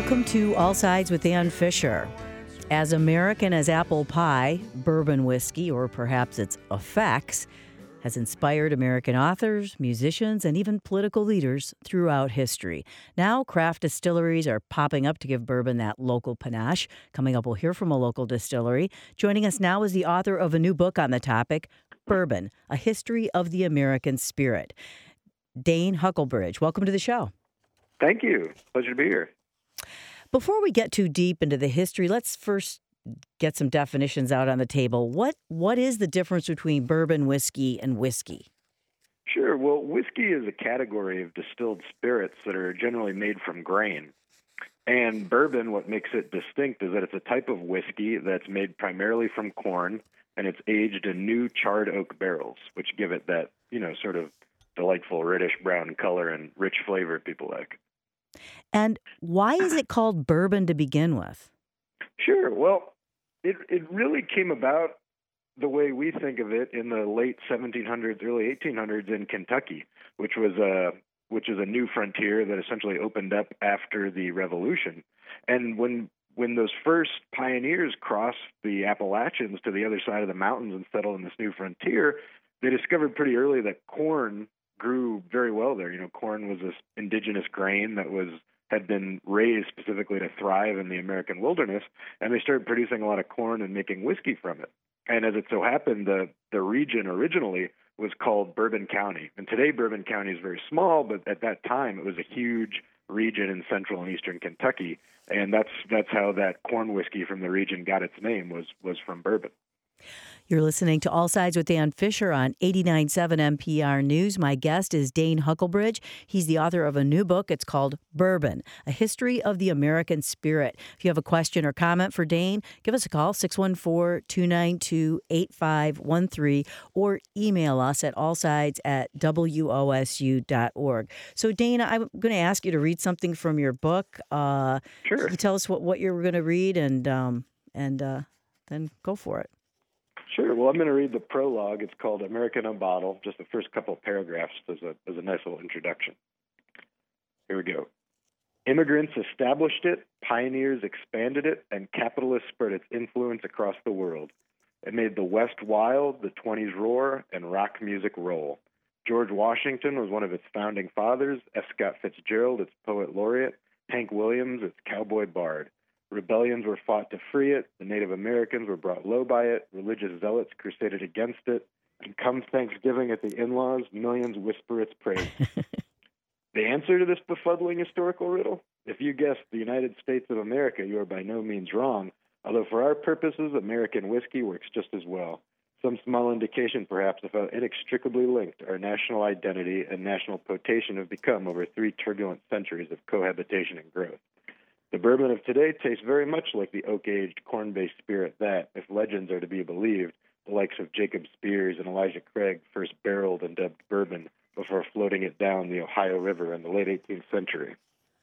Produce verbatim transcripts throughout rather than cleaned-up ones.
Welcome to All Sides with Ann Fisher. As American as apple pie, bourbon whiskey, or perhaps its effects, has inspired American authors, musicians, and even political leaders throughout history. Now, craft distilleries are popping up to give bourbon that local panache. Coming up, we'll hear from a local distillery. Joining us now is the author of a new book on the topic, Bourbon, A History of the American Spirit. Dane Huckelbridge, welcome to the show. Thank you. Pleasure to be here. Before we get too deep into the history, let's first get some definitions out on the table. What What is the difference between bourbon whiskey and whiskey? Sure. Well, whiskey is a category of distilled spirits that are generally made from grain. And bourbon, what makes it distinct is that it's a type of whiskey that's made primarily from corn, and it's aged in new charred oak barrels, which give it that, you know, sort of delightful reddish brown color and rich flavor people like. And why is it called bourbon to begin with? Sure. Well, it it really came about the way we think of it in the late seventeen hundreds, early eighteen hundreds in Kentucky, which was a which is a new frontier that essentially opened up after the Revolution. And when when those first pioneers crossed the Appalachians to the other side of the mountains and settled in this new frontier, they discovered pretty early that corn grew very well there. You know, corn was this indigenous grain that was had been raised specifically to thrive in the American wilderness, and they started producing a lot of corn and making whiskey from it. And as it so happened, the the region originally was called Bourbon County. And today Bourbon County is very small, but at that time it was a huge region in central and eastern Kentucky. And that's that's how that corn whiskey from the region got its name, was was from bourbon. You're listening to All Sides with Ann Fisher on eighty-nine point seven N P R News. My guest is Dane Huckelbridge. He's the author of a new book. It's called Bourbon, A History of the American Spirit. If you have a question or comment for Dane, give us a call, six one four, two nine two, eight five one three, or email us at allsides at W O S U dot org. So, Dane, I'm going to ask you to read something from your book. Uh, sure. Can you tell us what, what you're going to read, and, um, and uh, then go for it. Sure. Well, I'm going to read the prologue. It's called American on Bottle, just the first couple of paragraphs as a, as a nice little introduction. Here we go. Immigrants established it, pioneers expanded it, and capitalists spread its influence across the world. It made the West wild, the twenties roar, and rock music roll. George Washington was one of its founding fathers, F. Scott Fitzgerald, its poet laureate, Hank Williams, its cowboy bard. Rebellions were fought to free it, the Native Americans were brought low by it, religious zealots crusaded against it, and come Thanksgiving at the in-laws, millions whisper its praise. The answer to this befuddling historical riddle? If you guessed the United States of America, you are by no means wrong, although for our purposes, American whiskey works just as well. Some small indication, perhaps, of how inextricably linked our national identity and national potation have become over three turbulent centuries of cohabitation and growth. The bourbon of today tastes very much like the oak-aged, corn-based spirit that, if legends are to be believed, the likes of Jacob Spears and Elijah Craig first barreled and dubbed bourbon before floating it down the Ohio River in the late eighteenth century.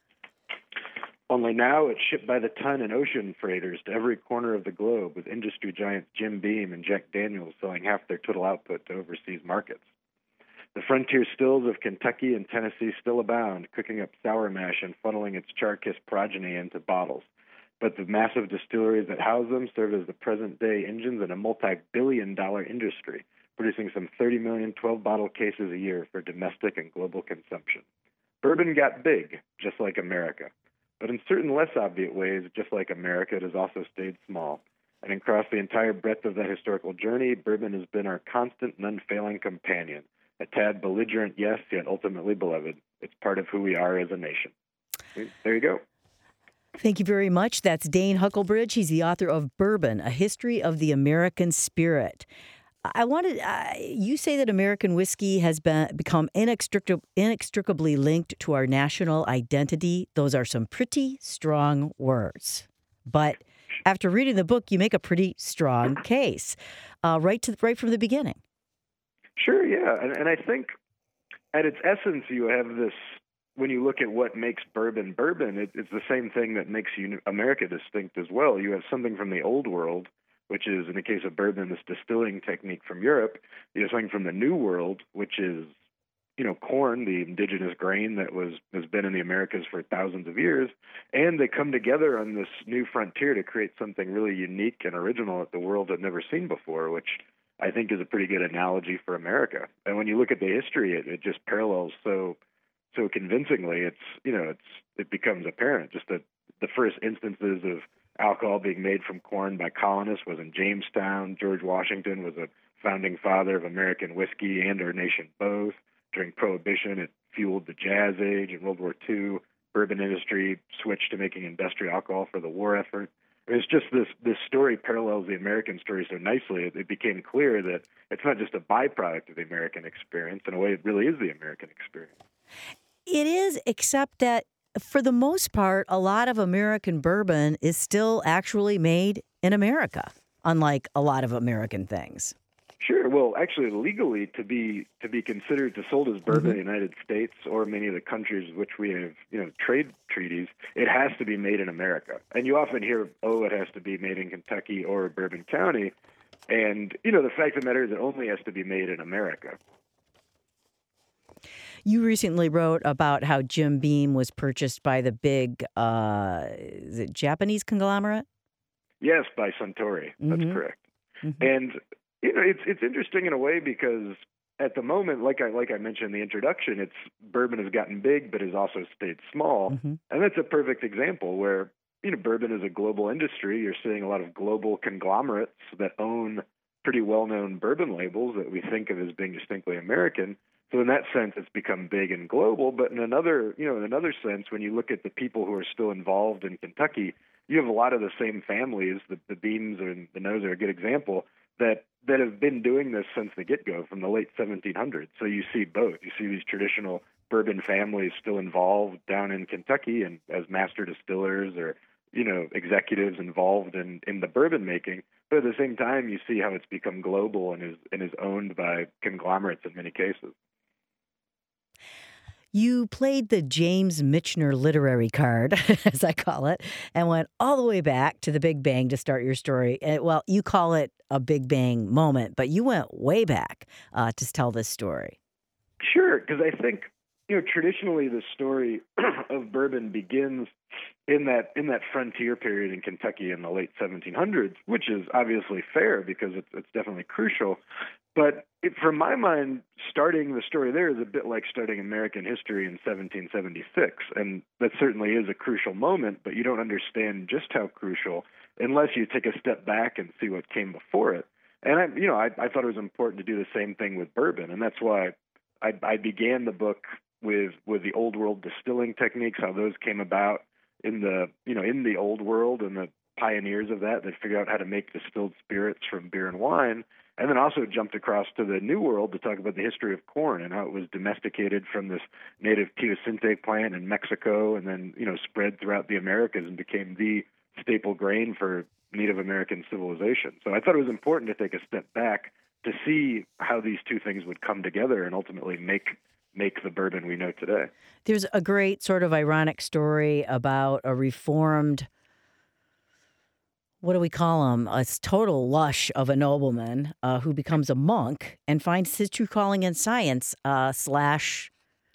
Only now it's shipped by the ton in ocean freighters to every corner of the globe, with industry giants Jim Beam and Jack Daniels selling half their total output to overseas markets. The frontier stills of Kentucky and Tennessee still abound, cooking up sour mash and funneling its char-kissed progeny into bottles. But the massive distilleries that house them serve as the present-day engines in a multi-billion dollar industry, producing some thirty million twelve-bottle cases a year for domestic and global consumption. Bourbon got big, just like America. But in certain less obvious ways, just like America, it has also stayed small. And across the entire breadth of that historical journey, bourbon has been our constant and unfailing companion. A tad belligerent, yes, yet ultimately beloved. It's part of who we are as a nation. There you go. Thank you very much. That's Dane Huckelbridge. He's the author of Bourbon, A History of the American Spirit. I wanted, uh, you say that American whiskey has been become inextric- inextricably linked to our national identity. Those are some pretty strong words. But after reading the book, you make a pretty strong case, uh, right to right from the beginning. Sure, yeah. And, and I think at its essence, you have this, when you look at what makes bourbon bourbon, it, it's the same thing that makes uni- America distinct as well. You have something from the old world, which is, in the case of bourbon, this distilling technique from Europe. You have something from the New World, which is you know, corn, the indigenous grain that was has been in the Americas for thousands of years, and they come together on this new frontier to create something really unique and original that the world had never seen before, which I think is a pretty good analogy for America. And when you look at the history, it, it just parallels so so convincingly. It's you know, it's it becomes apparent just that the first instances of alcohol being made from corn by colonists was in Jamestown. George Washington was a founding father of American whiskey and our nation both. During Prohibition, it fueled the Jazz Age. In World War Two, bourbon industry switched to making industrial alcohol for the war effort. It's just this this story parallels the American story so nicely. It, it became clear that it's not just a byproduct of the American experience. In a way, it really is the American experience. It is, except that for the most part, a lot of American bourbon is still actually made in America, unlike a lot of American things. Sure. Well, actually, legally, to be to be considered to sold as bourbon Mm-hmm. in the United States or many of the countries with which we have, you know, trade treaties, it has to be made in America. And you often hear, oh, it has to be made in Kentucky or Bourbon County. And, you know, the fact of the matter is it only has to be made in America. You recently wrote about how Jim Beam was purchased by the big uh, is it Japanese conglomerate? Yes, by Suntory. That's Mhm. correct. Mm-hmm. And you know, it's it's interesting in a way because at the moment, like I like I mentioned in the introduction, it's bourbon has gotten big but has also stayed small, Mm-hmm. and that's a perfect example where you know bourbon is a global industry. You're seeing a lot of global conglomerates that own pretty well-known bourbon labels that we think of as being distinctly American. So in that sense, it's become big and global. But in another, you know, in another sense, when you look at the people who are still involved in Kentucky, you have a lot of the same families. The, the Beams and the Knows are a good example that that have been doing this since the get-go, from the late seventeen hundreds. So you see both. You see these traditional bourbon families still involved down in Kentucky and as master distillers or you know executives involved in, in the bourbon making. But at the same time, you see how it's become global and is and is owned by conglomerates in many cases. You played the James Michener literary card, as I call it, and went all the way back to the Big Bang to start your story. Uh, Well, you call it a Big Bang moment, but you went way back uh, to tell this story. Sure, because I think you know traditionally the story of bourbon begins in that in that frontier period in Kentucky in the late seventeen hundreds, which is obviously fair because it's it's definitely crucial. But it, from my mind, starting the story there is a bit like starting American history in seventeen seventy-six, and that certainly is a crucial moment. But you don't understand just how crucial unless you take a step back and see what came before it. And I, you know, I, I thought it was important to do the same thing with bourbon, and that's why I, I began the book with with the old world distilling techniques, how those came about in the you know in the old world, and the pioneers of that that figured out how to make distilled spirits from beer and wine, and then also jumped across to the new world to talk about the history of corn and how it was domesticated from this native teosinte plant in Mexico, and then you know spread throughout the Americas and became the staple grain for Native American civilization. So I thought it was important to take a step back to see how these two things would come together and ultimately make make the bourbon we know today. There's a great sort of ironic story about a reformed, what do we call him? A total lush of a nobleman uh, who becomes a monk and finds his true calling in science uh, slash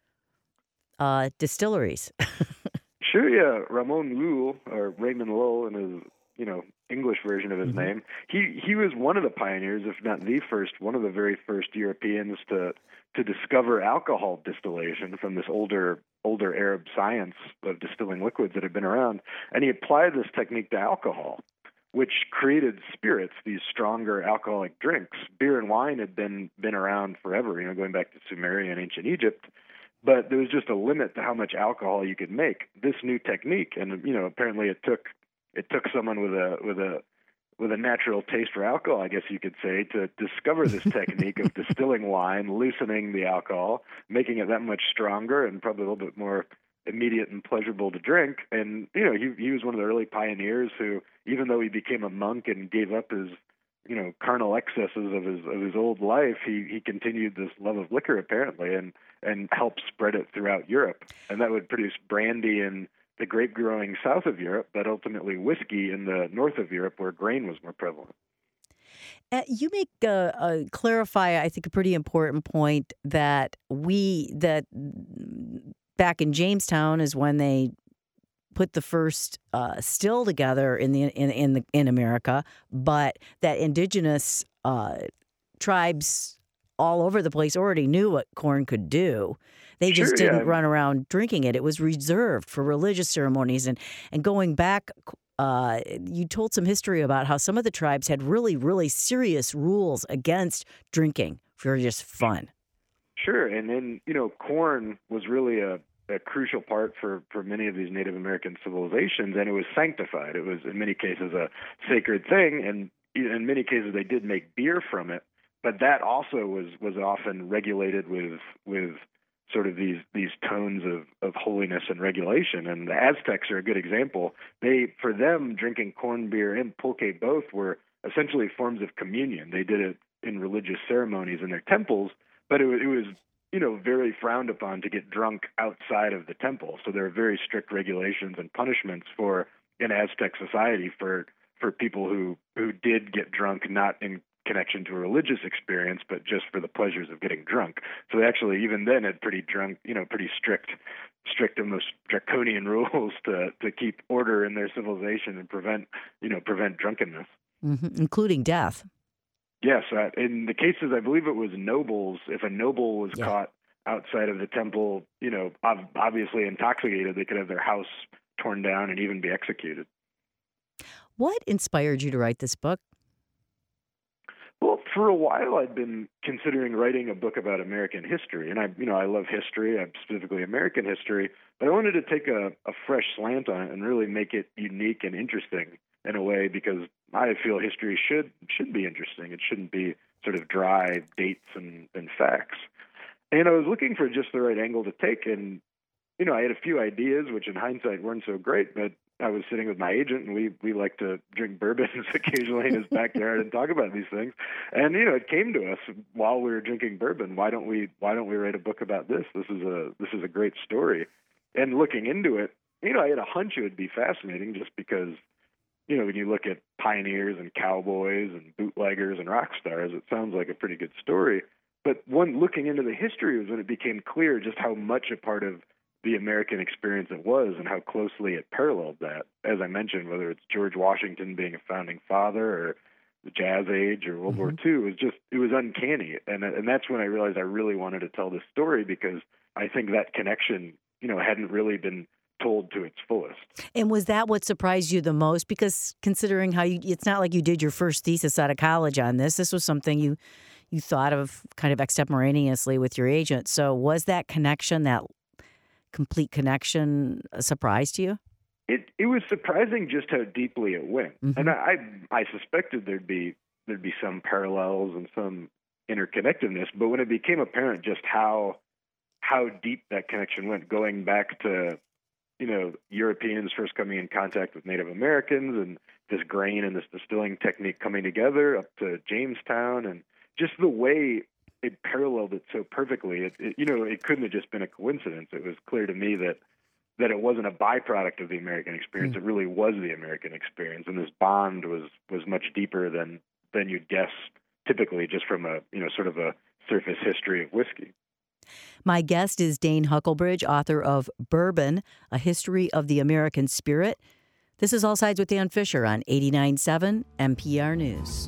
uh, distilleries. Sure, yeah. Ramon Llull, or Raymond Lull in his, you know, English version of his Mm-hmm. name, he he was one of the pioneers, if not the first, one of the very first Europeans to to discover alcohol distillation from this older older Arab science of distilling liquids that had been around. And he applied this technique to alcohol, which created spirits, these stronger alcoholic drinks. Beer and wine had been been around forever, you know, going back to Sumeria and ancient Egypt. But there was just a limit to how much alcohol you could make. This new technique, and you know, apparently it took it took someone with a with a with a natural taste for alcohol, I guess you could say, to discover this technique of distilling wine, loosening the alcohol, making it that much stronger and probably a little bit more immediate and pleasurable to drink. And you know, he he was one of the early pioneers who, even though he became a monk and gave up his you know carnal excesses of his of his old life, he he continued this love of liquor apparently, and and helped spread it throughout Europe. And that would produce brandy in the grape growing south of Europe, but ultimately whiskey in the north of Europe where grain was more prevalent. Uh, you make uh, uh, clarify, I think, a pretty important point that we that back in Jamestown is when they put the first uh, still together in the in in the in America, but that indigenous uh, tribes all over the place already knew what corn could do. They Sure, just yeah. didn't run around drinking it. It was reserved for religious ceremonies. And and going back, uh, you told some history about how some of the tribes had really, really serious rules against drinking for just fun. Sure, and then you know, corn was really a, a crucial part for for many of these Native American civilizations, and it was sanctified. It was in many cases a sacred thing, and in many cases they did make beer from it. But that also was was often regulated with with sort of these these tones of, of holiness and regulation. And the Aztecs are a good example. They, for them, drinking corn beer and pulque both were essentially forms of communion. They did it in religious ceremonies in their temples, but it, it was, you know, very frowned upon to get drunk outside of the temple. So there are very strict regulations and punishments for in Aztec society for for people who who did get drunk, not in connection to a religious experience, but just for the pleasures of getting drunk. So they actually, even then, had pretty drunk, you know, pretty strict, strict, almost draconian rules to to keep order in their civilization and prevent, you know, prevent drunkenness, Mm-hmm. Including death. Yes, uh, in the cases, I believe it was nobles. If a noble was Yeah. caught outside of the temple, you know, ob- obviously intoxicated, they could have their house torn down and even be executed. What inspired you to write this book? Well, for a while, I'd been considering writing a book about American history, and I, you know, I love history, I'm specifically American history, but I wanted to take a, a fresh slant on it and really make it unique and interesting in a way, because I feel history should should be interesting. It shouldn't be sort of dry dates and, and facts. And I was looking for just the right angle to take, and you know, I had a few ideas, which in hindsight weren't so great, but I was sitting with my agent, and we we like to drink bourbons occasionally in his backyard and talk about these things. And you know, it came to us while we were drinking bourbon. Why don't we Why don't we write a book about this? This is a this is a great story. And looking into it, you know, I had a hunch it would be fascinating, just because, you know, when you look at pioneers and cowboys and bootleggers and rock stars, it sounds like a pretty good story. But one looking into the history was when it became clear just how much a part of the American experience it was and how closely it paralleled that. As I mentioned, whether it's George Washington being a founding father or the Jazz Age or World Mm-hmm. War Two, it was just, it was uncanny. And and that's when I realized I really wanted to tell this story, because I think that connection, you know, hadn't really been told to its fullest. And was that what surprised you the most? Because considering how you, it's not like you did your first thesis out of college on this. This was something you you thought of kind of extemporaneously with your agent. So was that connection, that complete connection, a surprise to you? It it was surprising just how deeply it went, Mhm. and I I suspected there'd be there'd be some parallels and some interconnectedness, but when it became apparent just how how deep that connection went, going back to, you know, Europeans first coming in contact with Native Americans and this grain and this distilling technique coming together, up to Jamestown, and just the way it paralleled it so perfectly. It, it, you know, it couldn't have just been a coincidence. It was clear to me that that it wasn't a byproduct of the American experience. Mm. It really was the American experience, and this bond was was much deeper than than you'd guess typically just from a, you know, sort of a surface history of whiskey. My guest is Dane Huckelbridge, author of Bourbon, A History of the American Spirit. This is All Sides with Dan Fisher on eighty-nine point seven N P R News.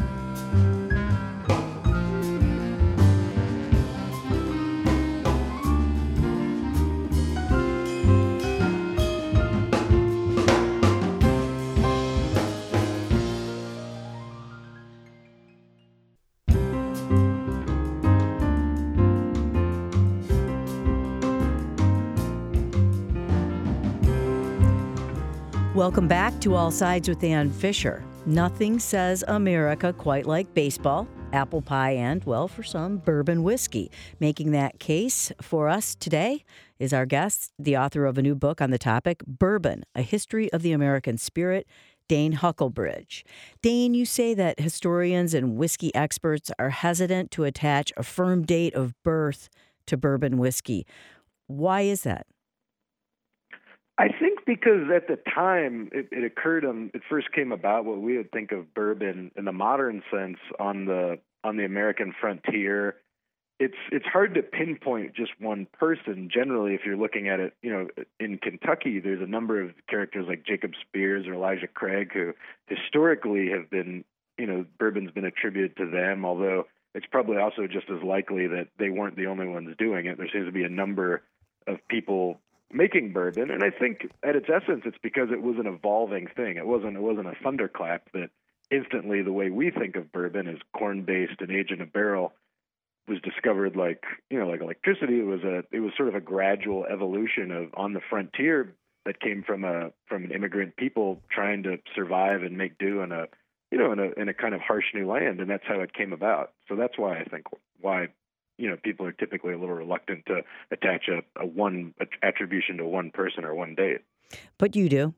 Welcome back to All Sides with Dan Fisher. Nothing says America quite like baseball, apple pie, and, well, for some, bourbon whiskey. Making that case for us today is our guest, the author of a new book on the topic, Bourbon, A History of the American Spirit, Dane Huckelbridge. Dane, you say that historians and whiskey experts are hesitant to attach a firm date of birth to bourbon whiskey. Why is that? I think because at the time it, it occurred, um, it first came about what we would think of bourbon in the modern sense on the on the American frontier. It's it's hard to pinpoint just one person. Generally, if you're looking at it, you know, in Kentucky, there's a number of characters like Jacob Spears or Elijah Craig who historically have been, you know, bourbon's been attributed to them. Although it's probably also just as likely that they weren't the only ones doing it. There seems to be a number of people making bourbon, and I think at its essence, it's because it was an evolving thing. It wasn't it wasn't a thunderclap that instantly the way we think of bourbon as corn-based and aged in a barrel was discovered like you know like electricity. It was a it was sort of a gradual evolution of on the frontier that came from a from an immigrant people trying to survive and make do in a you know in a in a kind of harsh new land, and that's how it came about. So that's why I think why. you know, people are typically a little reluctant to attach a, a one attribution to one person or one date. But you do.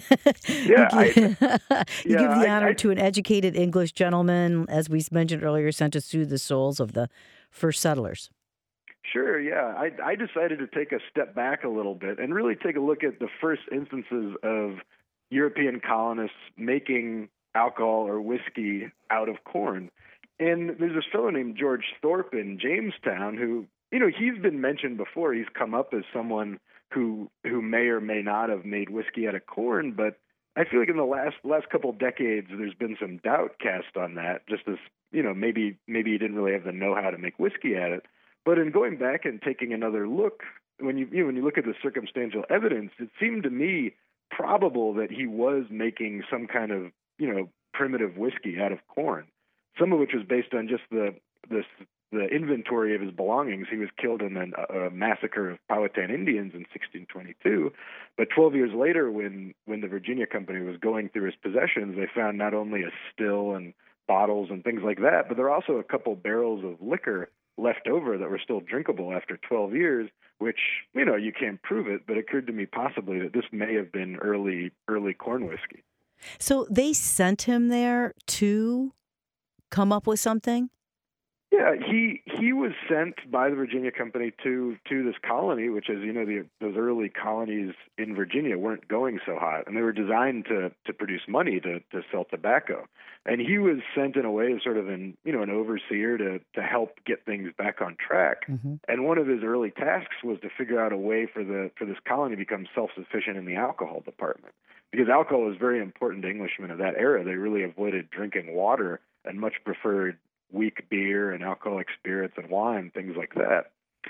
Yeah, you give, I, you yeah, give the I, honor I, to an educated English gentleman, as we mentioned earlier, sent to soothe the souls of the first settlers. Sure, yeah. I, I decided to take a step back a little bit and really take a look at the first instances of European colonists making alcohol or whiskey out of corn. And there's this fellow named George Thorpe in Jamestown who, you know, he's been mentioned before. He's come up as someone who who may or may not have made whiskey out of corn. But I feel like in the last last couple of decades, there's been some doubt cast on that. Just as, you know, maybe maybe he didn't really have the know-how to make whiskey at it. But in going back and taking another look, when you, you know, when you look at the circumstantial evidence, it seemed to me probable that he was making some kind of, you know, primitive whiskey out of corn. Some of which was based on just the the, the inventory of his belongings. He was killed in an, a massacre of Powhatan Indians in sixteen twenty-two. But twelve years later, when, when the Virginia Company was going through his possessions, they found not only a still and bottles and things like that, but there are also a couple barrels of liquor left over that were still drinkable after twelve years, which, you know, you can't prove it, but it occurred to me possibly that this may have been early early corn whiskey. So they sent him there to come up with something? Yeah, he he was sent by the Virginia Company to to this colony, which, as you know, the, those early colonies in Virginia weren't going so hot, and they were designed to to produce money to to sell tobacco. And he was sent in a way as sort of an you know an overseer to to help get things back on track. Mm-hmm. And one of his early tasks was to figure out a way for the for this colony to become self-sufficient in the alcohol department, because alcohol was very important to Englishmen of that era. They really avoided drinking water and much preferred weak beer and alcoholic spirits and wine, things like that.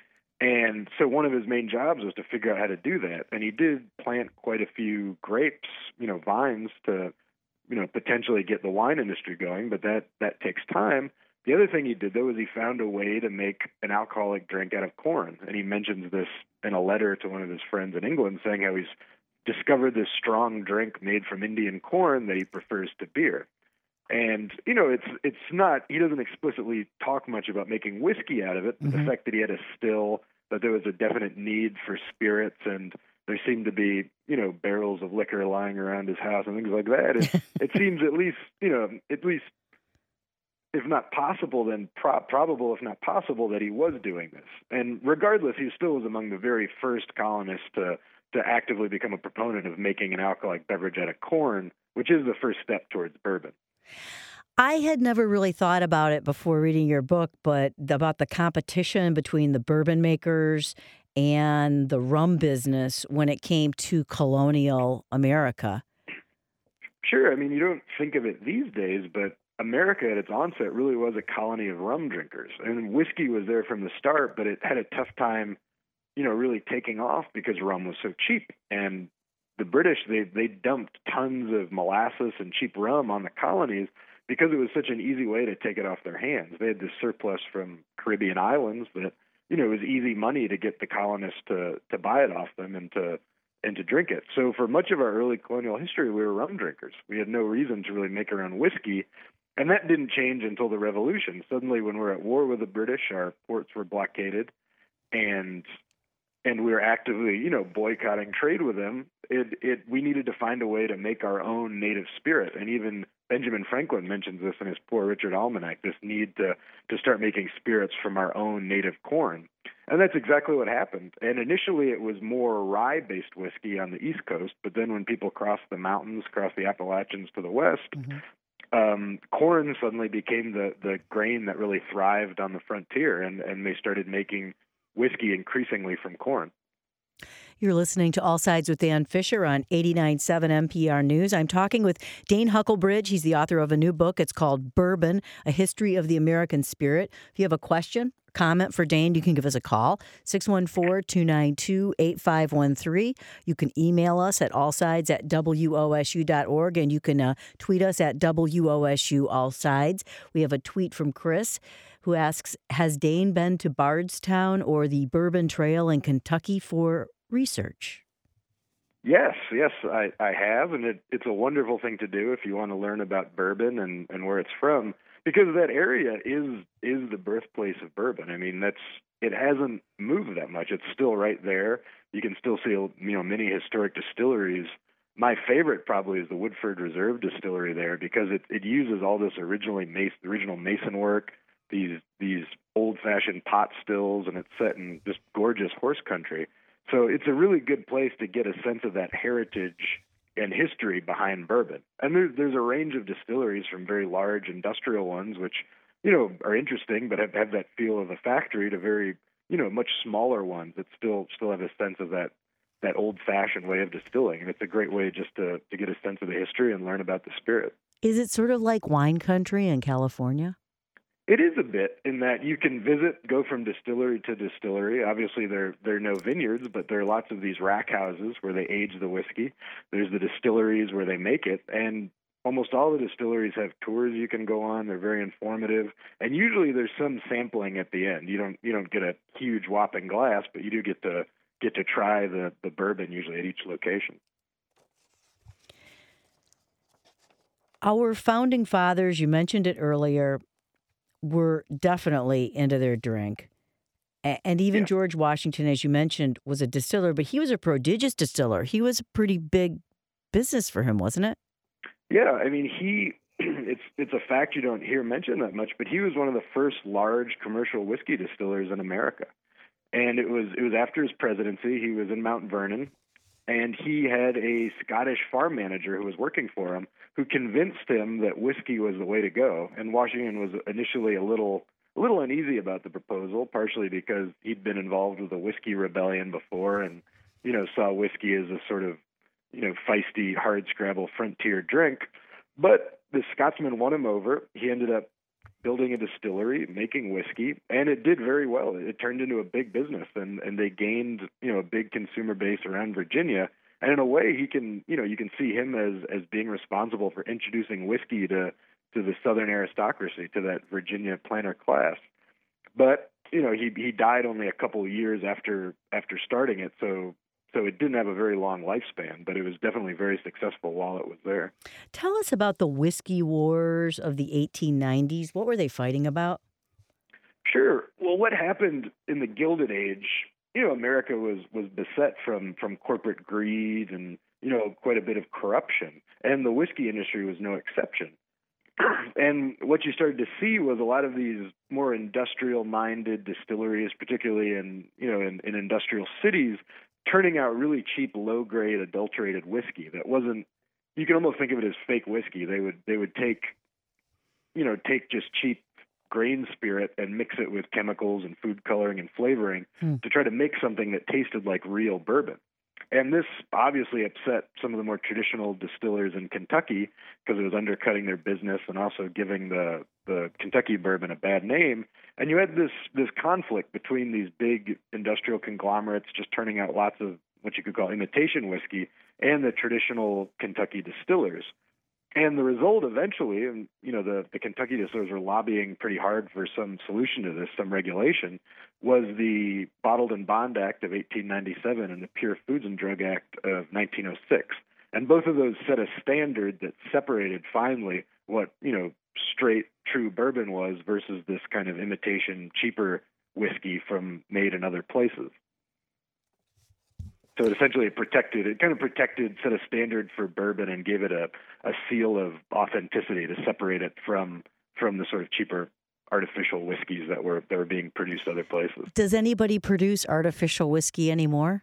And so one of his main jobs was to figure out how to do that. And he did plant quite a few grapes, you know, vines to, you know, potentially get the wine industry going, but that, that takes time. The other thing he did, though, is he found a way to make an alcoholic drink out of corn. And he mentions this in a letter to one of his friends in England, saying how he's discovered this strong drink made from Indian corn that he prefers to beer. And, you know, it's it's not, he doesn't explicitly talk much about making whiskey out of it, but mm-hmm. the fact that he had a still, that there was a definite need for spirits, and there seemed to be, you know, barrels of liquor lying around his house and things like that. It, it seems at least, you know, at least, if not possible, then pro- probable, if not possible, that he was doing this. And regardless, he still was among the very first colonists to to actively become a proponent of making an alcoholic beverage out of corn, which is the first step towards bourbon. I had never really thought about it before reading your book, but about the competition between the bourbon makers and the rum business when it came to colonial America. Sure. I mean, you don't think of it these days, but America at its onset really was a colony of rum drinkers. And whiskey was there from the start, but it had a tough time, you know, really taking off because rum was so cheap. And the British, they they dumped tons of molasses and cheap rum on the colonies because it was such an easy way to take it off their hands. They had this surplus from Caribbean islands that, you know, it was easy money to get the colonists to to buy it off them and to and to drink it. So for much of our early colonial history, we were rum drinkers. We had no reason to really make our own whiskey. And that didn't change until the Revolution. Suddenly, when we're at war with the British, our ports were blockaded, and and we were actively, you know, boycotting trade with them. It, it, we needed to find a way to make our own native spirit. And even Benjamin Franklin mentions this in his Poor Richard Almanac, this need to, to start making spirits from our own native corn. And that's exactly what happened. And initially it was more rye-based whiskey on the East Coast, but then when people crossed the mountains, crossed the Appalachians to the west, mm-hmm. um, corn suddenly became the, the grain that really thrived on the frontier, and, and they started making whiskey increasingly from corn. You're listening to All Sides with Dan Fisher on eighty-nine point seven N P R News. I'm talking with Dane Huckelbridge. He's the author of a new book. It's called Bourbon, A History of the American Spirit. If you have a question, comment for Dane, you can give us a call, six one four, two nine two, eight five one three. You can email us at allsides at W O S U dot org, and you can uh, tweet us at W O S U Allsides. We have a tweet from Chris who asks, has Dane been to Bardstown or the Bourbon Trail in Kentucky for research? Yes, yes, I, I have, and it, it's a wonderful thing to do if you want to learn about bourbon and, and where it's from, because that area is is the birthplace of bourbon. I mean, that's it hasn't moved that much. It's still right there. You can still see, you know, many historic distilleries. My favorite probably is the Woodford Reserve Distillery there, because it, it uses all this originally mace, original mason work, these these old-fashioned pot stills, and it's set in just gorgeous horse country. So it's a really good place to get a sense of that heritage and history behind bourbon. And there's there's a range of distilleries, from very large industrial ones, which, you know, are interesting but have, have that feel of a factory, to very, you know, much smaller ones that still still have a sense of that that old-fashioned way of distilling. And it's a great way just to, to get a sense of the history and learn about the spirit. Is it sort of like wine country in California? It is a bit, in that you can visit, go from distillery to distillery. Obviously, there there are no vineyards, but there are lots of these rack houses where they age the whiskey. There's the distilleries where they make it, and almost all the distilleries have tours you can go on. They're very informative, and usually there's some sampling at the end. You don't you don't get a huge whopping glass, but you do get to get to try the the bourbon usually at each location. Our founding fathers, you mentioned it earlier, were definitely into their drink. And even yeah. George Washington, as you mentioned, was a distiller, but he was a prodigious distiller. He was a pretty big business for him, wasn't it? Yeah, I mean, he it's it's a fact you don't hear mentioned that much, but he was one of the first large commercial whiskey distillers in America. And it was it was after his presidency. He was in Mount Vernon, and he had a Scottish farm manager who was working for him, who convinced him that whiskey was the way to go. And Washington was initially a little a little uneasy about the proposal, partially because he'd been involved with a whiskey rebellion before, and, you know, saw whiskey as a sort of, you know, feisty, hardscrabble frontier drink. But the Scotsman won him over. He ended up building a distillery, making whiskey, and it did very well. It turned into a big business, and, and they gained, you know, a big consumer base around Virginia. And in a way, he can, you know, you can see him as, as being responsible for introducing whiskey to, to the Southern aristocracy, to that Virginia planter class. But, you know, he he died only a couple of years after after starting it, so so it didn't have a very long lifespan, but it was definitely very successful while it was there. Tell us about the whiskey wars of the eighteen nineties. What were they fighting about? Sure. Well, what happened in the Gilded Age, you know, America was, was beset from, from corporate greed and, you know, quite a bit of corruption. And the whiskey industry was no exception. And what you started to see was a lot of these more industrial-minded distilleries, particularly in, you know, in, in industrial cities, turning out really cheap, low-grade, adulterated whiskey that wasn't. You can almost think of it as fake whiskey. They would they would take, you know, take just cheap grain spirit and mix it with chemicals and food coloring and flavoring hmm. to try to make something that tasted like real bourbon. And this obviously upset some of the more traditional distillers in Kentucky, because it was undercutting their business and also giving the, the Kentucky bourbon a bad name. And you had this this conflict between these big industrial conglomerates just turning out lots of what you could call imitation whiskey and the traditional Kentucky distillers. And the result eventually, and you know, the, the Kentucky distillers were lobbying pretty hard for some solution to this, some regulation, was the Bottled and Bond Act of eighteen ninety-seven and the Pure Foods and Drug Act of nineteen oh six. And both of those set a standard that separated finally what, you know, straight, true bourbon was versus this kind of imitation, cheaper whiskey from made in other places. So it essentially protected, it kind of protected, set a standard for bourbon and gave it a, a seal of authenticity to separate it from from the sort of cheaper artificial whiskeys that were that were being produced other places. Does anybody produce artificial whiskey anymore?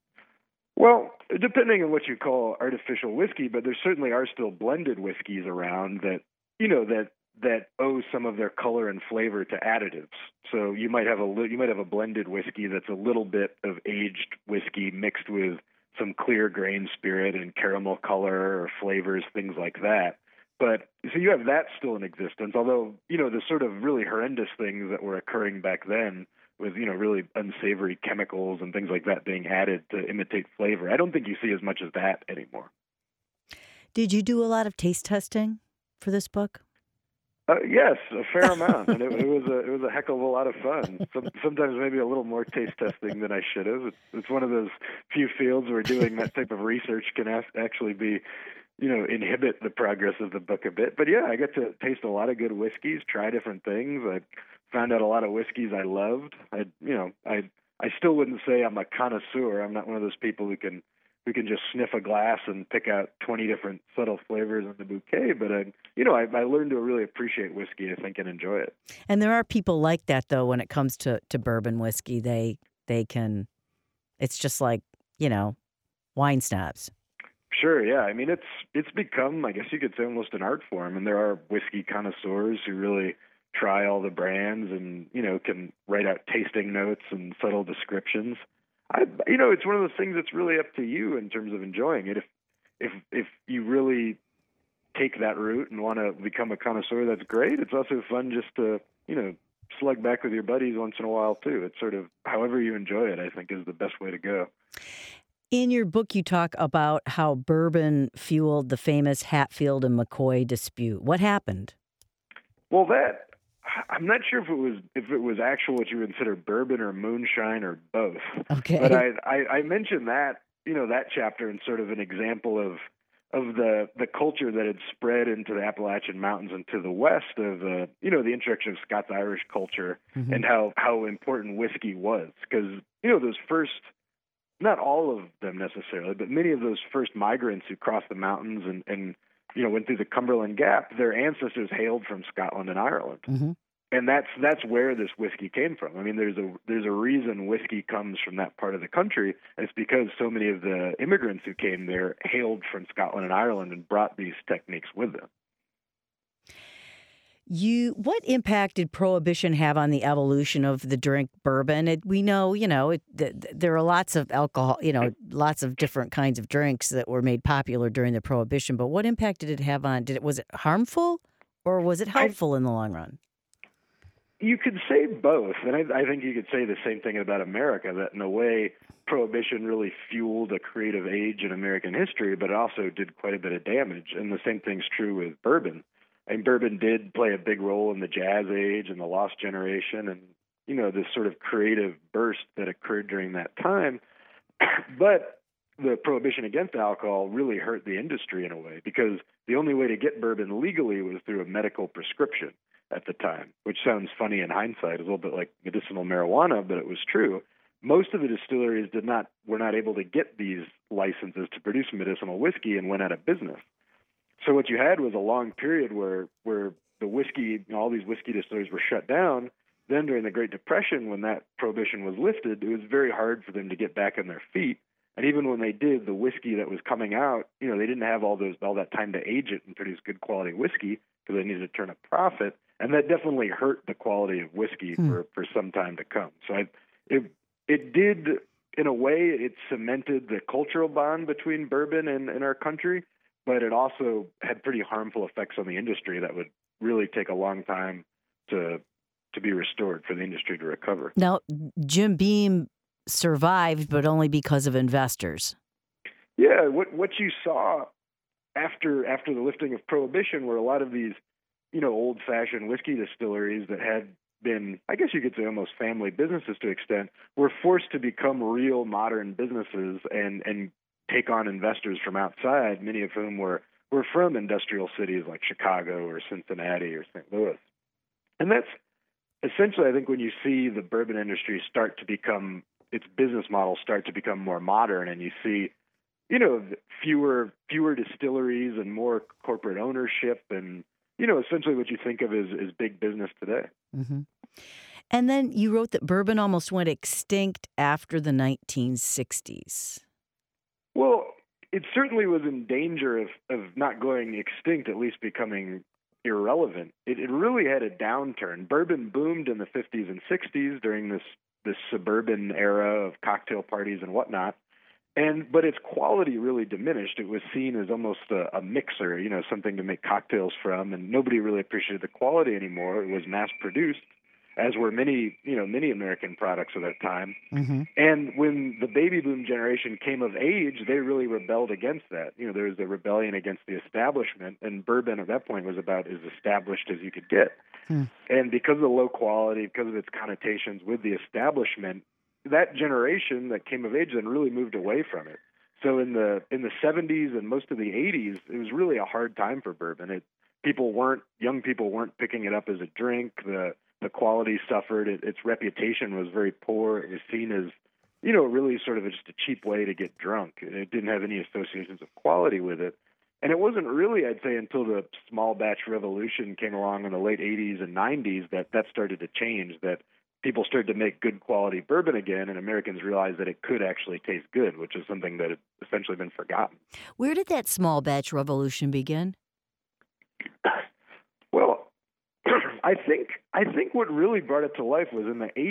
Well, depending on what you call artificial whiskey, but there certainly are still blended whiskeys around that, you know, that that owe some of their color and flavor to additives. So you might have a li- you might have a blended whiskey that's a little bit of aged whiskey mixed with some clear grain spirit and caramel color or flavors, things like that. But so you have that still in existence, although, you know, the sort of really horrendous things that were occurring back then with, you know, really unsavory chemicals and things like that being added to imitate flavor, I don't think you see as much as that anymore. Did you do a lot of taste testing for this book? Uh, yes, a fair amount, and it, it was a it was a heck of a lot of fun. Some, sometimes maybe a little more taste testing than I should have. It's, it's one of those few fields where doing that type of research can as, actually be, you know, inhibit the progress of the book a bit. But yeah, I got to taste a lot of good whiskeys, try different things. I found out a lot of whiskeys I loved. I, you know, I I still wouldn't say I'm a connoisseur. I'm not one of those people who can who can just sniff a glass and pick out twenty different subtle flavors in the bouquet. But I, you know, I, I learned to really appreciate whiskey, I think, and enjoy it. And there are people like that, though, when it comes to, to bourbon whiskey. They they can, it's just like, you know, wine snobs. Sure, yeah. I mean, it's it's become, I guess you could say, almost an art form. And there are whiskey connoisseurs who really try all the brands and, you know, can write out tasting notes and subtle descriptions. I, you know, it's one of those things that's really up to you in terms of enjoying it. If if if you really take that route and want to become a connoisseur, that's great. It's also fun just to, you know, slug back with your buddies once in a while too. It's sort of however you enjoy it, I think, is the best way to go. In your book, you talk about how bourbon fueled the famous Hatfield and McCoy dispute. What happened? Well, that I'm not sure if it was if it was actual what you would consider bourbon or moonshine or both. Okay. But I, I I mentioned that, you know, that chapter in sort of an example of of the the culture that had spread into the Appalachian Mountains and to the west of uh, you know, the introduction of Scots-Irish culture, mm-hmm. and how how important whiskey was, because, you know, those first, not all of them necessarily, but many of those first migrants who crossed the mountains and, and you know, went through the Cumberland Gap, their ancestors hailed from Scotland and Ireland. Mm-hmm. And that's that's where this whiskey came from. I mean, there's a there's a reason whiskey comes from that part of the country, and it's because so many of the immigrants who came there hailed from Scotland and Ireland and brought these techniques with them. You, what impact did Prohibition have on the evolution of the drink bourbon? It, we know, you know, it, th- there are lots of alcohol, you know, lots of different kinds of drinks that were made popular during the Prohibition. But what impact did it have on? Did it was it harmful, or was it helpful I, in the long run? You could say both, and I, I think you could say the same thing about America. That in a way, Prohibition really fueled a creative age in American history, but it also did quite a bit of damage. And the same thing's true with bourbon. And bourbon did play a big role in the jazz age and the lost generation and, you know, this sort of creative burst that occurred during that time. But the prohibition against alcohol really hurt the industry in a way, because the only way to get bourbon legally was through a medical prescription at the time, which sounds funny in hindsight, a little bit like medicinal marijuana, but it was true. Most of the distilleries did not were not able to get these licenses to produce medicinal whiskey and went out of business. So what you had was a long period where where the whiskey, you know, all these whiskey distilleries were shut down. Then during the Great Depression, when that prohibition was lifted, it was very hard for them to get back on their feet. And even when they did, the whiskey that was coming out, you know, they didn't have all those all that time to age it and produce good quality whiskey because they needed to turn a profit. And that definitely hurt the quality of whiskey hmm. for, for some time to come. So I, it it did, in a way, it cemented the cultural bond between bourbon and, and our country. But it also had pretty harmful effects on the industry that would really take a long time to to be restored for the industry to recover. Now, Jim Beam survived, but only because of investors. Yeah, what what you saw after after the lifting of Prohibition were a lot of these, you know, old-fashioned whiskey distilleries that had been, I guess you could say, almost family businesses to an extent, were forced to become real modern businesses and and take on investors from outside, many of whom were, were from industrial cities like Chicago or Cincinnati or Saint Louis. And that's essentially, I think, when you see the bourbon industry start to become, its business model start to become more modern, and you see, you know, fewer fewer distilleries and more corporate ownership and, you know, essentially what you think of as, as big business today. Mm-hmm. And then you wrote that bourbon almost went extinct after the nineteen sixties. Well, it certainly was in danger of, of not going extinct, at least becoming irrelevant. It, it really had a downturn. Bourbon boomed in the fifties and sixties during this, this suburban era of cocktail parties and whatnot. And but its quality really diminished. It was seen as almost a, a mixer, you know, something to make cocktails from, and nobody really appreciated the quality anymore. It was mass-produced, as were many, you know, many American products of that time. Mm-hmm. And when the baby boom generation came of age, they really rebelled against that. You know, there was a rebellion against the establishment, and bourbon at that point was about as established as you could get. Hmm. And because of the low quality, because of its connotations with the establishment, that generation that came of age then really moved away from it. So in the in the seventies and most of the eighties, it was really a hard time for bourbon. It people weren't young people weren't picking it up as a drink. The the quality suffered. It, its reputation was very poor. It was seen as, you know, really sort of just a cheap way to get drunk. It didn't have any associations of quality with it. And it wasn't really, I'd say, until the small batch revolution came along in the late eighties and nineties that that started to change, that people started to make good quality bourbon again, and Americans realized that it could actually taste good, which is something that had essentially been forgotten. Where did that small batch revolution begin? Well, I think I think what really brought it to life was in the eighties.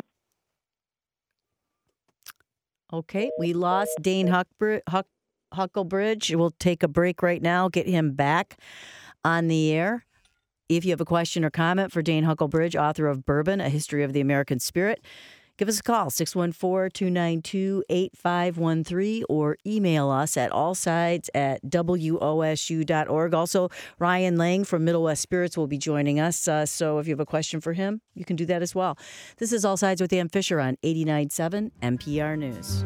Okay, we lost Dane Huckbr- Huck- Huckelbridge. We'll take a break right now, get him back on the air. If you have a question or comment for Dane Huckelbridge, author of Bourbon, A History of the American Spirit, give us a call, six one four, two nine two, eight five one three, or email us at allsides at W O S U dot org. Also, Ryan Lang from Middle West Spirits will be joining us, uh, so if you have a question for him, you can do that as well. This is All Sides with Ann Fisher on eighty-nine point seven N P R News.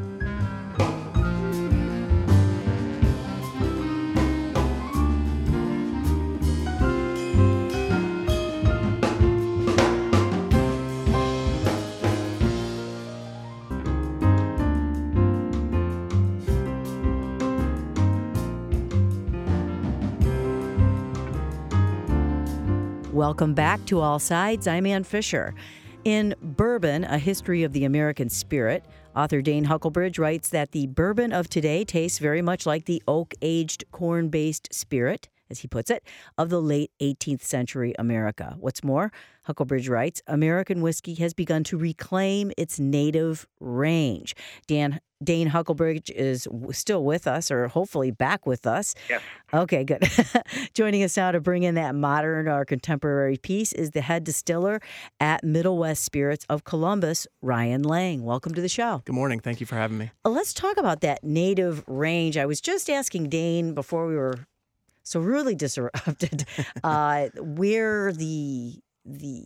Welcome back to All Sides. I'm Ann Fisher. In Bourbon, A History of the American Spirit, author Dane Huckelbridge writes that the bourbon of today tastes very much like the oak-aged, corn-based spirit, as he puts it, of the late eighteenth century America. What's more, Huckelbridge writes, American whiskey has begun to reclaim its native range. Dan, Dane Huckelbridge is still with us, or hopefully back with us. Yes. Okay, good. Joining us now to bring in that modern or contemporary piece is the head distiller at Middle West Spirits of Columbus, Ryan Lang. Welcome to the show. Good morning. Thank you for having me. Uh, Let's talk about that native range. I was just asking Dane before we were so really disrupted uh, where the the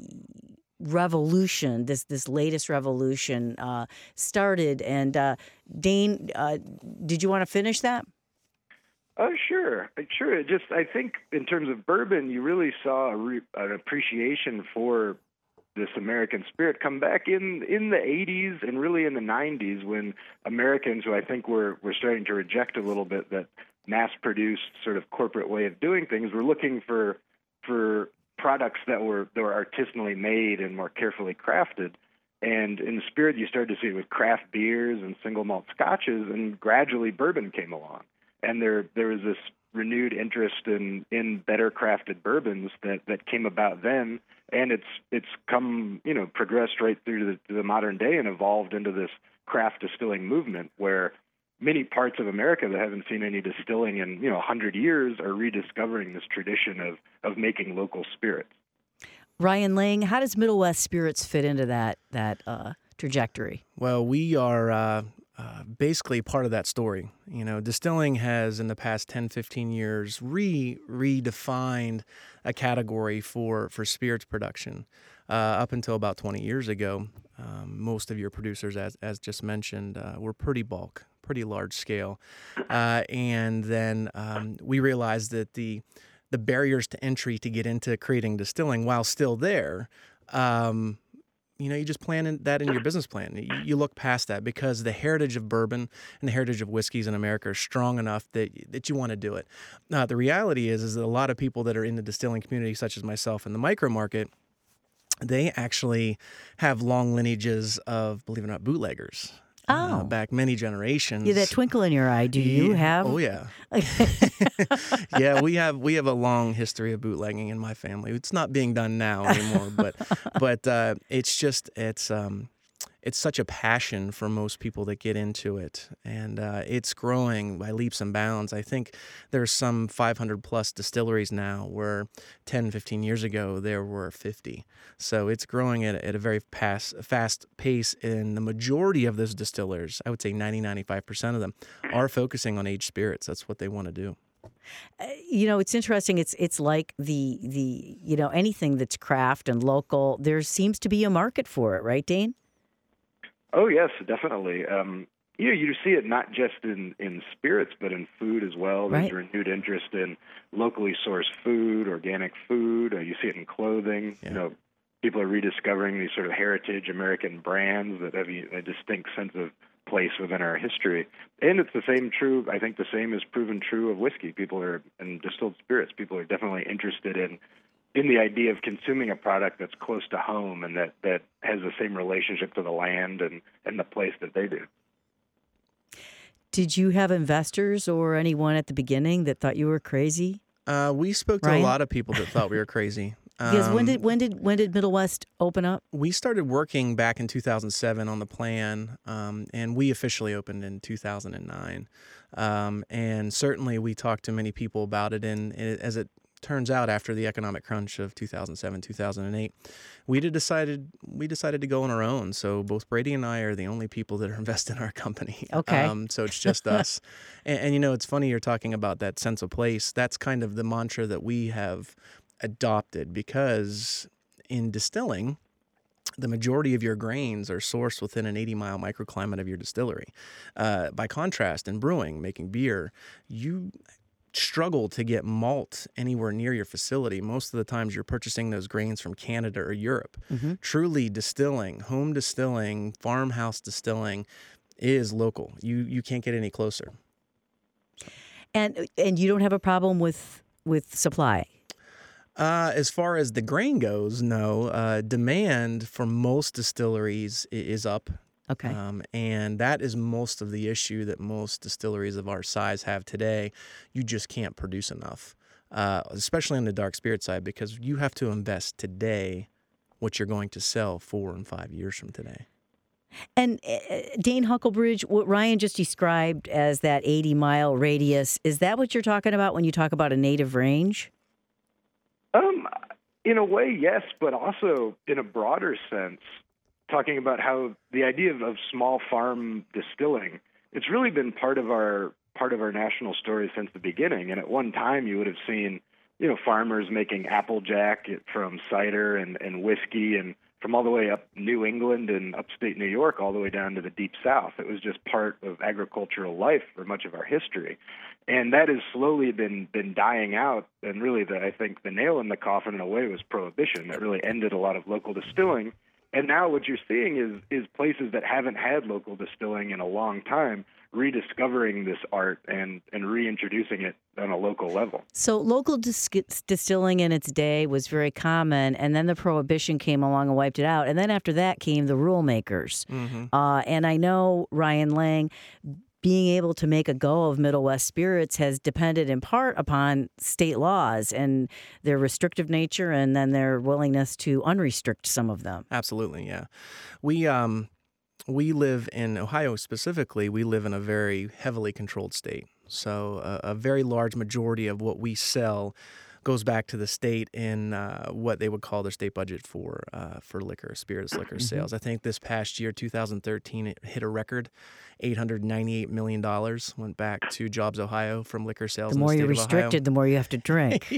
revolution, this this latest revolution, uh, started. And uh, Dane, uh, did you want to finish that? Oh, sure, sure. It just I think in terms of bourbon, you really saw a re- an appreciation for this American spirit come back in, in the eighties and really in the nineties, when Americans, who I think were were starting to reject a little bit that mass-produced sort of corporate way of doing things, were looking for for products that were that were artisanally made and more carefully crafted. And in the spirit, you started to see it with craft beers and single malt scotches, and gradually bourbon came along. And there there was this renewed interest in, in better crafted bourbons that, that came about then, and it's it's come, you know, progressed right through to the, to the modern day and evolved into this craft distilling movement where many parts of America that haven't seen any distilling in, you know, one hundred years are rediscovering this tradition of, of making local spirits. Ryan Lang, how does Middle West Spirits fit into that that uh, trajectory? Well, we are uh, uh, basically part of that story. You know, distilling has in the past ten, fifteen years re redefined a category for, for spirits production. Uh, up until about twenty years ago, um, most of your producers, as, as just mentioned, uh, were pretty bulk, pretty large scale. Uh, and then um, we realized that the the barriers to entry to get into creating distilling, while still there, um, you know, you just plan in, that in your business plan. You, you look past that because the heritage of bourbon and the heritage of whiskeys in America are strong enough that that you want to do it. Uh, the reality is, is that a lot of people that are in the distilling community, such as myself in the micro market, they actually have long lineages of, believe it or not, bootleggers. Oh. Uh, back many generations. Yeah, that twinkle in your eye. Do you Yeah. have? Oh yeah. Yeah, we have we have a long history of bootlegging in my family. It's not being done now anymore, but but uh, it's just it's um it's such a passion for most people that get into it, and uh, it's growing by leaps and bounds. I think there's some five hundred plus distilleries now, where ten, fifteen years ago there were fifty. So it's growing at, at a very pass, fast pace, and the majority of those distillers, I would say ninety, ninety-five percent of them, are focusing on aged spirits. That's what they want to do. Uh, you know, it's interesting. It's it's like the the you know anything that's craft and local. There seems to be a market for it, right, Dane? Oh, yes, definitely. Um, you know, you see it not just in, in spirits, but in food as well. There's Right. renewed interest in locally sourced food, organic food. Uh, you see it in clothing. Yeah. You know, people are rediscovering these sort of heritage American brands that have a distinct sense of place within our history. And it's the same true, I think the same is proven true of whiskey. People are, and distilled spirits, people are definitely interested in in the idea of consuming a product that's close to home and that, that has the same relationship to the land and, and the place that they do. Did you have investors or anyone at the beginning that thought you were crazy? Uh, we spoke to Ryan? a lot of people that thought we were crazy. Because when Um, did when did when did Middle West open up? We started working back in two thousand seven on the plan, um, and we officially opened in two thousand nine. Um, and certainly we talked to many people about it, and it, as it turns out, after the economic crunch of two thousand seven, two thousand eight, we did decided we decided to go on our own. So both Brady and I are the only people that are invested in our company. Okay. Um, so it's just us. And, and, you know, it's funny you're talking about that sense of place. That's kind of the mantra that we have adopted, because in distilling, the majority of your grains are sourced within an eighty mile microclimate of your distillery. Uh, by contrast, in brewing, making beer, you struggle to get malt anywhere near your facility. Most of the times you're purchasing those grains from Canada or Europe. Mm-hmm. Truly distilling, home distilling, farmhouse distilling is local. You you can't get any closer. And and you don't have a problem with with supply. Uh, as far as the grain goes, no. Uh, demand for most distilleries i- is up. Okay. Um, and that is most of the issue that most distilleries of our size have today. You just can't produce enough, uh, especially on the dark spirit side, because you have to invest today what you're going to sell four and five years from today. And uh, Dane Hucklebridge, what Ryan just described as that eighty mile radius, is that what you're talking about when you talk about a native range? Um, in a way, yes, but also in a broader sense, talking about how the idea of, of small farm distilling, it's really been part of our part of our national story since the beginning. And at one time, you would have seen, you know, farmers making applejack from cider and, and whiskey, and from all the way up New England and upstate New York, all the way down to the deep South. It was just part of agricultural life for much of our history. And that has slowly been been dying out. And really, the, I think the nail in the coffin in a way was Prohibition. That really ended a lot of local distilling. And now what you're seeing is is places that haven't had local distilling in a long time rediscovering this art and, and reintroducing it on a local level. So local dis- distilling in its day was very common, and then the Prohibition came along and wiped it out. And then after that came the rule makers. Mm-hmm. Uh, and I know, Ryan Lang, being able to make a go of Middle West spirits has depended in part upon state laws and their restrictive nature, and then their willingness to unrestrict some of them. Absolutely, yeah. We um we live in Ohio specifically. We live in a very heavily controlled state, so a, a very large majority of what we sell goes back to the state in uh, what they would call their state budget for uh, for liquor, spirits liquor sales. I think this past year, two thousand thirteen, it hit a record eight hundred ninety-eight million dollars went back to Jobs Ohio from liquor sales. The in more the state you're of Ohio. restricted, the more you have to drink.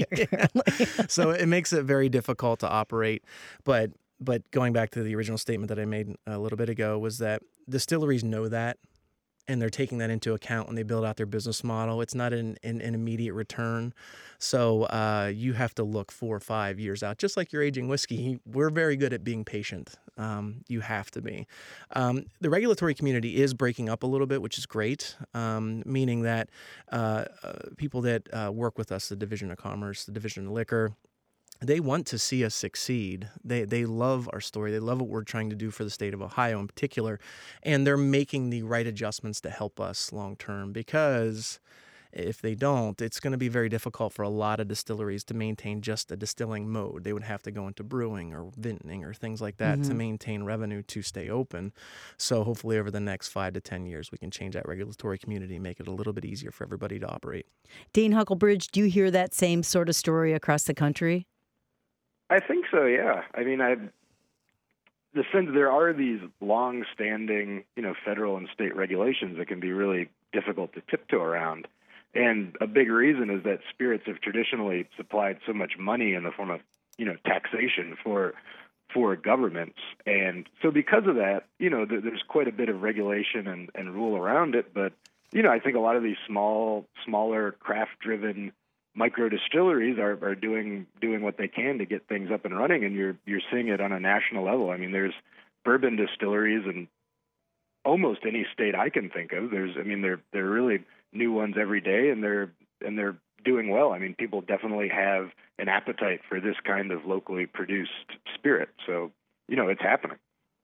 So it makes it very difficult to operate. But but going back to the original statement that I made a little bit ago was that distilleries know that, and they're taking that into account when they build out their business model. It's not an, an, an immediate return. So uh, you have to look four or five years out. Just like you're aging whiskey, we're very good at being patient. Um, you have to be. Um, the regulatory community is breaking up a little bit, which is great, um, meaning that uh, uh, people that uh, work with us, the Division of Commerce, the Division of Liquor, they want to see us succeed. They they love our story. They love what we're trying to do for the state of Ohio in particular, and they're making the right adjustments to help us long term, because if they don't, it's going to be very difficult for a lot of distilleries to maintain just a distilling mode. They would have to go into brewing or vintning or things like that Mm-hmm. to maintain revenue to stay open. So hopefully over the next five to ten years, we can change that regulatory community and make it a little bit easier for everybody to operate. Dean Huckelbridge, do you hear that same sort of story across the country? I think so, yeah. I mean, I the sense there are these long-standing, you know, federal and state regulations that can be really difficult to tiptoe around. And a big reason is that spirits have traditionally supplied so much money in the form of, you know, taxation for for governments. And so because of that, you know, th- there's quite a bit of regulation and, and rule around it. But, you know, I think a lot of these small, smaller craft-driven micro distilleries are, are doing doing what they can to get things up and running, and you're you're seeing it on a national level. I mean, there's bourbon distilleries in almost any state I can think of. There's, I mean, they're they're really new ones every day, and they're and they're doing well. I mean, people definitely have an appetite for this kind of locally produced spirit. So, you know, it's happening.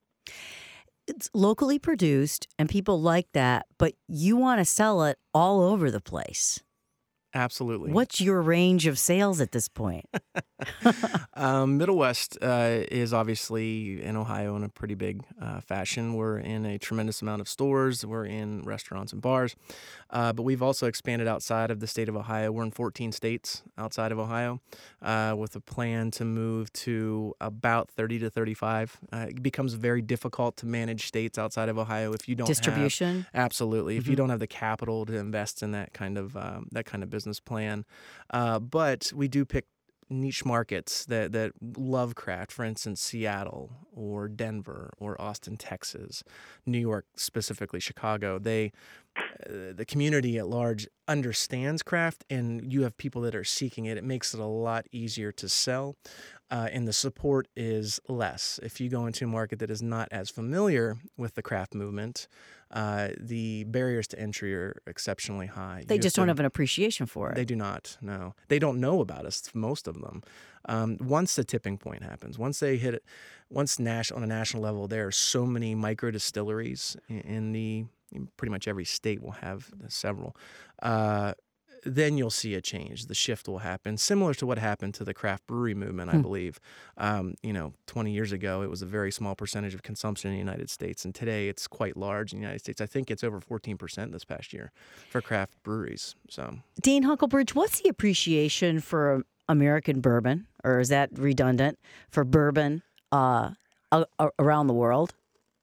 It's locally produced, and people like that, but you want to sell it all over the place. Absolutely. What's your range of sales at this point? um, Middle West uh, is obviously in Ohio in a pretty big uh, fashion. We're in a tremendous amount of stores. We're in restaurants and bars. Uh, but we've also expanded outside of the state of Ohio. We're in fourteen states outside of Ohio uh, with a plan to move to about thirty to thirty-five. Uh, it becomes very difficult to manage states outside of Ohio if you don't Distribution? have... Absolutely. If Mm-hmm. you don't have the capital to invest in that kind of um, that kind of business plan. Uh, but we do pick niche markets that, that love craft, for instance, Seattle or Denver or Austin, Texas, New York, specifically Chicago. They, uh, the community at large understands craft, and you have people that are seeking it. It makes it a lot easier to sell, uh, and the support is less. If you go into a market that is not as familiar with the craft movement, uh, the barriers to entry are exceptionally high. They You just have don't to- have an appreciation for it. They do not, no. They don't know about us, most of them. Um, once the tipping point happens, once they hit it, once nas- on a national level, there are so many micro distilleries in, in the, in pretty much every state will have several, uh, then you'll see a change. The shift will happen, similar to what happened to the craft brewery movement, I Hmm. believe. Um, you know, twenty years ago, it was a very small percentage of consumption in the United States, and today it's quite large in the United States. I think it's over fourteen percent this past year for craft breweries. So, Dean Huckelbridge, what's the appreciation for American bourbon, or is that redundant, for bourbon uh, a- a- around the world?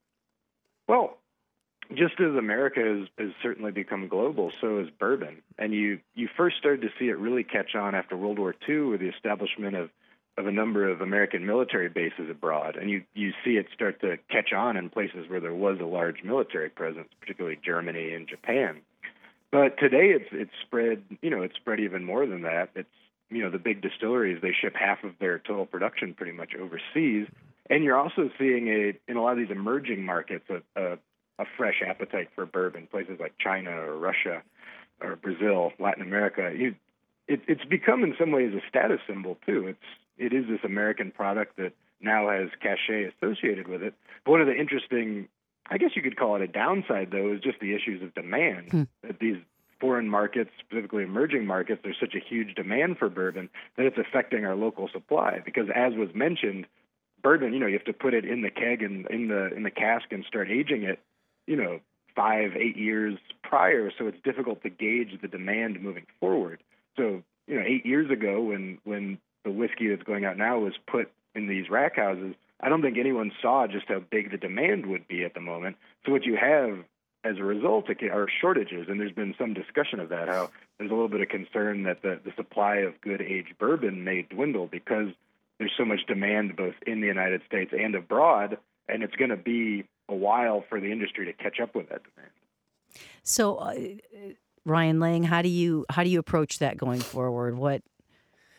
Well, just as America has, has certainly become global, so has bourbon. And you, you first started to see it really catch on after World War Two with the establishment of, of a number of American military bases abroad. And you, you see it start to catch on in places where there was a large military presence, particularly Germany and Japan. But today it's it's spread, you know, it's spread even more than that. It's, you know, the big distilleries, they ship half of their total production pretty much overseas. And you're also seeing, a in a lot of these emerging markets, a, a a fresh appetite for bourbon, places like China or Russia or Brazil, Latin America. You, it, it's become in some ways a status symbol too. It's it is this American product that now has cachet associated with it. But one of the interesting, I guess you could call it a downside though, is just the issues of demand. Hmm. That these foreign markets, specifically emerging markets, there's such a huge demand for bourbon that it's affecting our local supply. Because as was mentioned, bourbon, you know, you have to put it in the keg and in the in the cask and start aging it, you know, five, eight years prior, so it's difficult to gauge the demand moving forward. So, you know, eight years ago when, when the whiskey that's going out now was put in these rack houses, I don't think anyone saw just how big the demand would be at the moment. So what you have as a result are shortages, and there's been some discussion of that, how there's a little bit of concern that the, the supply of good aged bourbon may dwindle because there's so much demand both in the United States and abroad, and it's going to be a while for the industry to catch up with that demand. So, uh, Ryan Lang, how do you how do you approach that going forward? What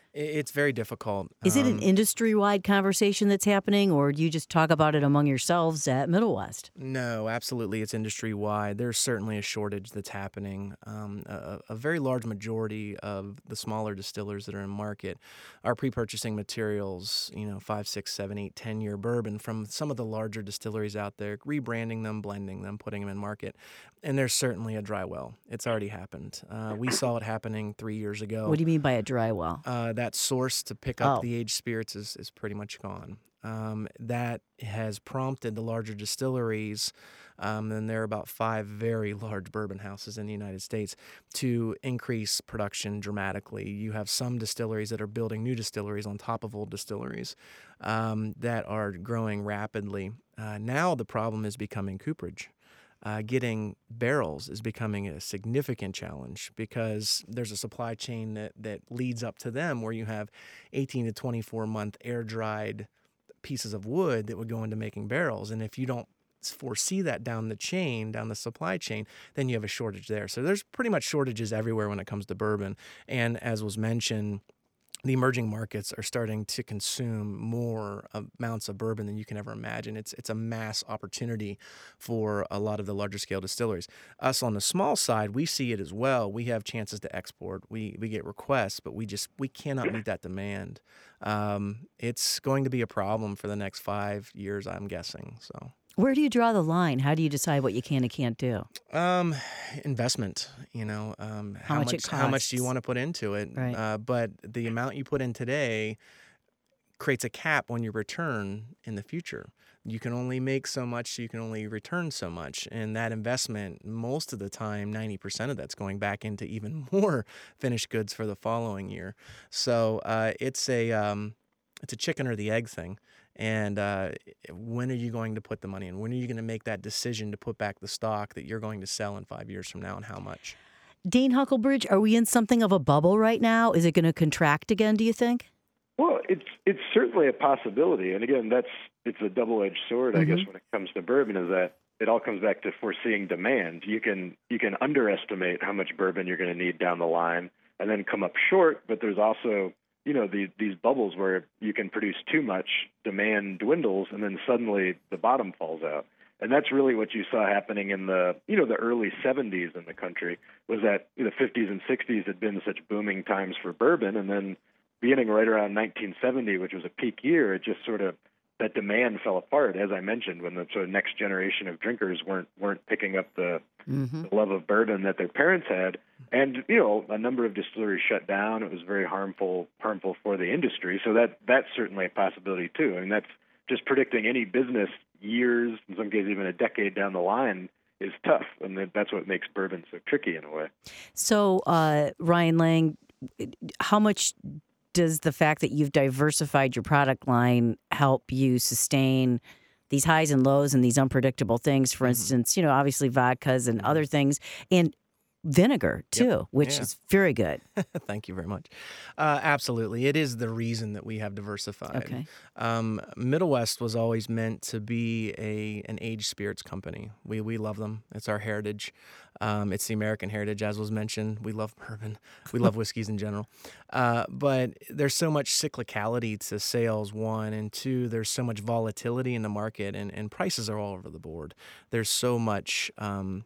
It's very difficult. Is it an Um, industry-wide conversation that's happening, or do you just talk about it among yourselves at Middle West? No, absolutely. It's industry wide. There's certainly a shortage that's happening. Um, a, a very large majority of the smaller distillers that are in market are pre-purchasing materials, you know, five, six, seven, eight, ten year bourbon from some of the larger distilleries out there, rebranding them, blending them, putting them in market. And there's certainly a dry well. It's already happened. Uh, we saw it happening three years ago. What do you mean by a dry well? Uh, that source to pick up Oh. the aged spirits is, is pretty much gone. Um, that has prompted the larger distilleries, um, and there are about five very large bourbon houses in the United States, to increase production dramatically. You have some distilleries that are building new distilleries on top of old distilleries um, that are growing rapidly. Uh, now the problem is becoming cooperage. Uh, getting barrels is becoming a significant challenge because there's a supply chain that, that leads up to them where you have eighteen to twenty-four month air-dried pieces of wood that would go into making barrels. And if you don't foresee that down the chain, down the supply chain, then you have a shortage there. So there's pretty much shortages everywhere when it comes to bourbon. And as was mentioned, the emerging markets are starting to consume more amounts of bourbon than you can ever imagine. It's it's a mass opportunity for a lot of the larger scale distilleries. Us on the small side, we see it as well. We have chances to export. We we get requests, but we just we cannot meet that demand. Um, it's going to be a problem for the next five years, I'm guessing. So. Where do you draw the line? How do you decide what you can and can't do? Um, investment, you know, um, How much it how much do you costs. want to put into it? Right. Uh, but the amount you put in today creates a cap on your return in the future. You can only make so much, you can only return so much. And that investment, most of the time, ninety percent of that's going back into even more finished goods for the following year. So uh, it's a um, it's a chicken or the egg thing. And uh, when are you going to put the money in? When are you going to make that decision to put back the stock that you're going to sell in five years from now, and how much? Dane Huckelbridge, are we in something of a bubble right now? Is it going to contract again, do you think? Well, it's it's certainly a possibility, and again, that's it's a double-edged sword, I Mhm. guess, when it comes to bourbon. Is that it all comes back to foreseeing demand. You can you can underestimate how much bourbon you're going to need down the line, and then come up short. But there's also you know the, these bubbles where you can produce too much, demand dwindles, and then suddenly the bottom falls out. And that's really what you saw happening in the, you know, the early seventies in the country, was that the fifties and sixties had been such booming times for bourbon. And then beginning right around nineteen seventy, which was a peak year, it just sort of, that demand fell apart, as I mentioned, when the sort of next generation of drinkers weren't weren't picking up the, Mm-hmm. the love of bourbon that their parents had. And, you know, a number of distilleries shut down. It was very harmful harmful for the industry. So that that's certainly a possibility, too. I mean, that's just predicting any business years, in some cases even a decade down the line, is tough. And that's what makes bourbon so tricky in a way. So, uh, Ryan Lang, how much does the fact that you've diversified your product line help you sustain these highs and lows and these unpredictable things? For Mhm. instance, you know, obviously vodkas and other things, and vinegar too, Yep. which Yeah. is very good. Thank you very much. Uh, absolutely. It is the reason that we have diversified. Okay. Um, Middle West was always meant to be a an aged spirits company. We we love them. It's our heritage. Um, it's the American heritage, as was mentioned. We love bourbon. We love whiskeys in general. Uh, but there's so much cyclicality to sales, one, and two, there's so much volatility in the market, and, and prices are all over the board. There's so much... Um,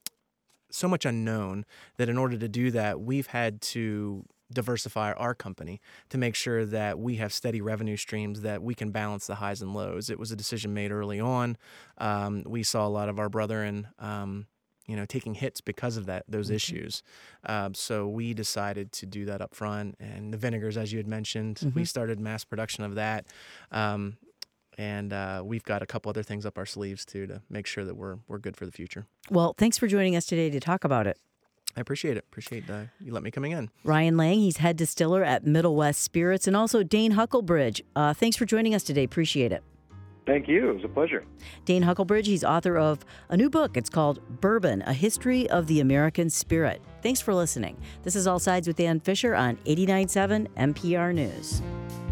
so much unknown that in order to do that, we've had to diversify our company to make sure that we have steady revenue streams, that we can balance the highs and lows. It was a decision made early on. Um, we saw a lot of our brethren, um, you know, taking hits because of that, those Mhm. issues. Um, so we decided to do that up front. And the vinegars, as you had mentioned, we Mhm. started mass production of that. Um, And uh, we've got a couple other things up our sleeves, too, to make sure that we're we're good for the future. Well, thanks for joining us today to talk about it. I appreciate it. Appreciate uh, you let me coming in. Ryan Lang, he's head distiller at Middle West Spirits, and also Dane Huckelbridge. Uh, thanks for joining us today. Appreciate it. Thank you. It was a pleasure. Dane Huckelbridge, he's author of a new book. It's called Bourbon, A History of the American Spirit. Thanks for listening. This is All Sides with Dan Fisher on eighty-nine point seven N P R News.